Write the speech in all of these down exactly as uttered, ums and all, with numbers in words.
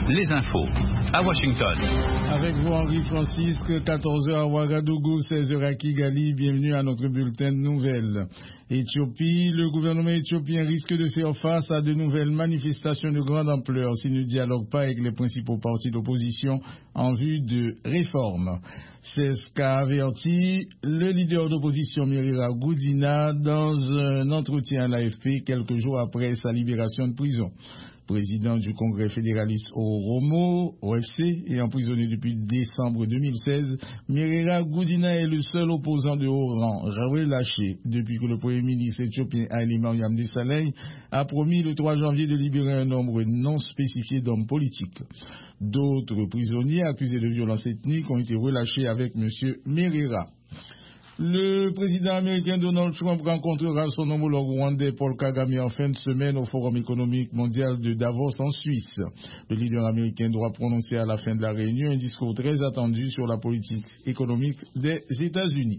les infos à Washington. Avec vous Henri Francis, quatorze heures à Ouagadougou, seize heures à Kigali. Bienvenue à notre bulletin de nouvelles. Éthiopie, le gouvernement éthiopien risque de faire face à de nouvelles manifestations de grande ampleur s'il ne dialogue pas avec les principaux partis d'opposition en vue de réformes. C'est ce qu'a averti le leader d'opposition Merera Gudina dans un entretien à l'A F P quelques jours après sa libération de prison. Président du Congrès fédéraliste Oromo, O F C, et emprisonné depuis décembre deux mille seize, Merera Gudina est le seul opposant de haut rang relâché depuis que le Premier ministre éthiopien Haile Mariam Desalegn a promis le trois janvier de libérer un nombre non spécifié d'hommes politiques. D'autres prisonniers accusés de violence ethnique ont été relâchés avec M. Merera. Le président américain Donald Trump rencontrera son homologue rwandais Paul Kagame en fin de semaine au Forum économique mondial de Davos en Suisse. Le leader américain doit prononcer à la fin de la réunion un discours très attendu sur la politique économique des États-Unis.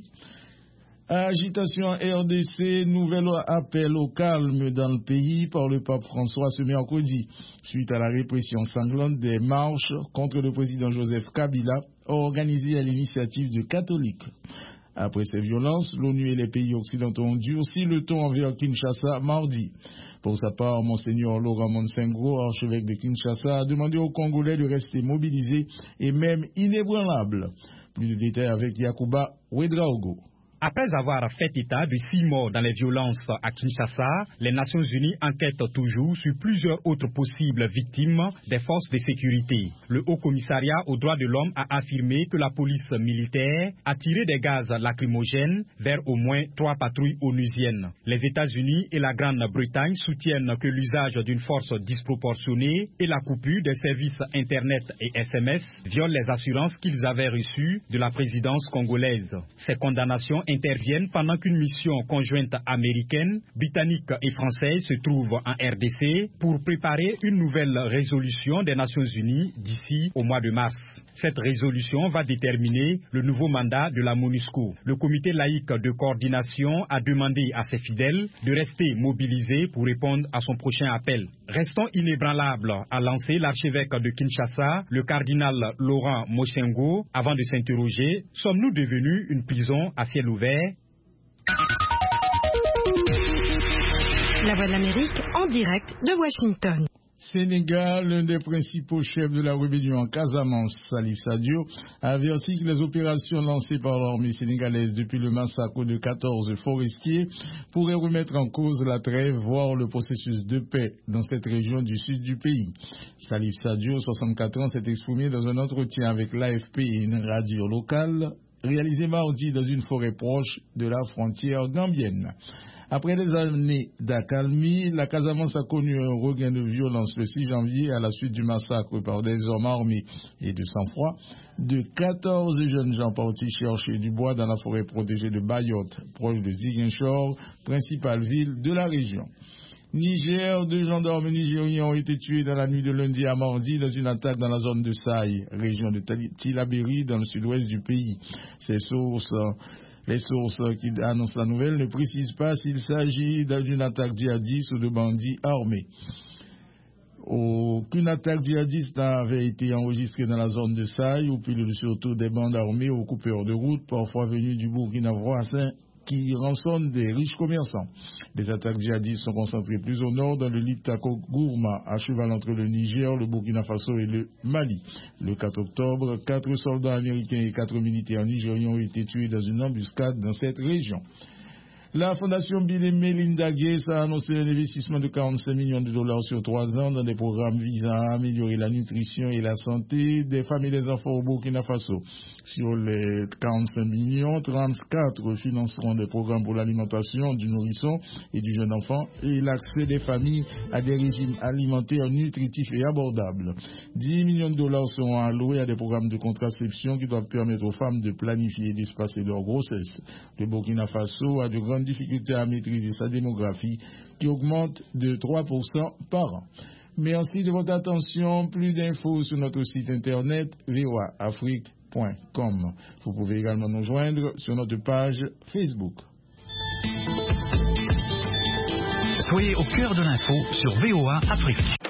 Agitation R D C, nouvel appel au calme dans le pays par le pape François ce mercredi, suite à la répression sanglante des marches contre le président Joseph Kabila, organisées à l'initiative de catholiques. Après ces violences, l'ONU et les pays occidentaux ont durci le ton envers Kinshasa mardi. Pour sa part, Monseigneur Laurent Monsengro, archevêque de Kinshasa, a demandé aux Congolais de rester mobilisés et même inébranlables. Plus de détails avec Yacouba Ouedraogo. Après avoir fait état de six morts dans les violences à Kinshasa, les Nations Unies enquêtent toujours sur plusieurs autres possibles victimes des forces de sécurité. Le Haut Commissariat aux droits de l'homme a affirmé que la police militaire a tiré des gaz lacrymogènes vers au moins trois patrouilles onusiennes. Les États-Unis et la Grande-Bretagne soutiennent que l'usage d'une force disproportionnée et la coupure des services Internet et S M S violent les assurances qu'ils avaient reçues de la présidence congolaise. Ces condamnations interviennent pendant qu'une mission conjointe américaine, britannique et française se trouve en R D C pour préparer une nouvelle résolution des Nations Unies d'ici au mois de mars. Cette résolution va déterminer le nouveau mandat de la MONUSCO. Le comité laïque de coordination a demandé à ses fidèles de rester mobilisés pour répondre à son prochain appel. Restons inébranlables, a lancé l'archevêque de Kinshasa, le cardinal Laurent Monsengro, avant de s'interroger: sommes-nous devenus une prison à ciel ouvert? La Voix de l'Amérique en direct de Washington. Sénégal, l'un des principaux chefs de la rébellion en Casamance, Salif Sadio, a averti que les opérations lancées par l'armée sénégalaise depuis le massacre de quatorze forestiers pourraient remettre en cause la trêve, voire le processus de paix dans cette région du sud du pays. Salif Sadio, soixante-quatre ans, s'est exprimé dans un entretien avec l'A F P et une radio locale, réalisé mardi dans une forêt proche de la frontière gambienne. Après des années d'accalmie, la Casamance a connu un regain de violence le six janvier à la suite du massacre par des hommes armés et de sang-froid de quatorze jeunes gens partis chercher du bois dans la forêt protégée de Bayotte, proche de Ziguinchor, principale ville de la région. Niger, deux gendarmes nigériens ont été tués dans la nuit de lundi à mardi dans une attaque dans la zone de Saï, région de Tilaberi, dans le sud-ouest du pays. Ces sources... Les sources qui annoncent la nouvelle ne précisent pas s'il s'agit d'une attaque djihadiste ou de bandits armés. Aucune attaque djihadiste n'avait été enregistrée dans la zone de Saï, où puis surtout des bandes armées aux coupeurs de route, parfois venus du Burkina Faso, qui rançonnent des riches commerçants. Les attaques djihadistes sont concentrées plus au nord, dans le Liptako Gourma, à cheval entre le Niger, le Burkina Faso et le Mali. Le quatre octobre, quatre soldats américains et quatre militaires nigériens ont été tués dans une embuscade dans cette région. La fondation Bill et Melinda Gates a annoncé un investissement de quarante-cinq millions de dollars sur trois ans dans des programmes visant à améliorer la nutrition et la santé des femmes et des enfants au Burkina Faso. Sur les quarante-cinq millions, trente-quatre financeront des programmes pour l'alimentation du nourrisson et du jeune enfant et l'accès des familles à des régimes alimentaires nutritifs et abordables. dix millions de dollars seront alloués à des programmes de contraception qui doivent permettre aux femmes de planifier et d'espacer leur grossesse. Le Burkina Faso a de grandes difficultés à maîtriser sa démographie qui augmente de trois pour cent par an. Merci de votre attention. Plus d'infos sur notre site internet v o a afrique point com. Vous pouvez également nous joindre sur notre page Facebook. Soyez au cœur de l'info sur V O A Afrique.